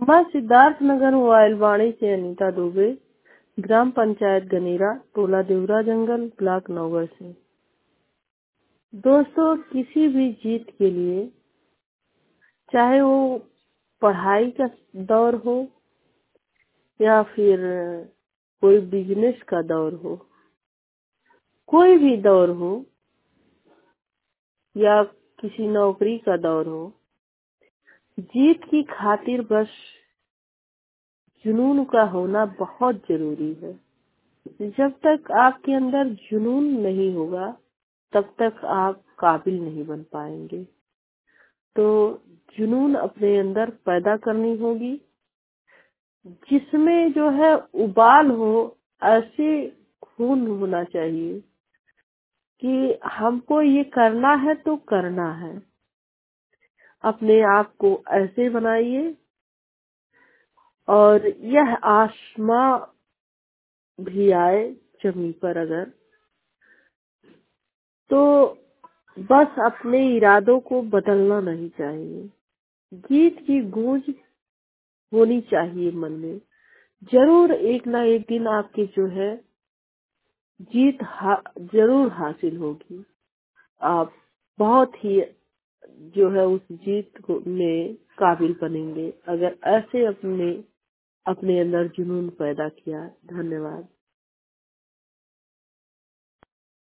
मैं सिद्धार्थ नगर वाइलवाड़ी से अनीता दुबे, ग्राम पंचायत गनेरा, टोला देवरा जंगल, ब्लॉक नौगढ़ से। दोस्तों, किसी भी जीत के लिए, चाहे वो पढ़ाई का दौर हो या फिर कोई बिजनेस का दौर हो, कोई भी दौर हो या किसी नौकरी का दौर हो, जीत की खातिर बस जुनून का होना बहुत जरूरी है। जब तक आपके अंदर जुनून नहीं होगा तब तक आप काबिल नहीं बन पाएंगे। तो जुनून अपने अंदर पैदा करनी होगी, जिसमें जो है उबाल हो, ऐसे खून होना चाहिए कि हमको ये करना है तो करना है। अपने आप को ऐसे बनाइए और यह आसमां भी आए जमीन पर अगर, तो बस अपने इरादों को बदलना नहीं चाहिए। जीत की गूंज होनी चाहिए मन में। जरूर एक ना एक दिन आपकी जो है जीत जरूर हासिल होगी। आप बहुत ही जो है उस जीत को में काबिल बनेंगे अगर ऐसे अपने अंदर जुनून पैदा किया। धन्यवाद।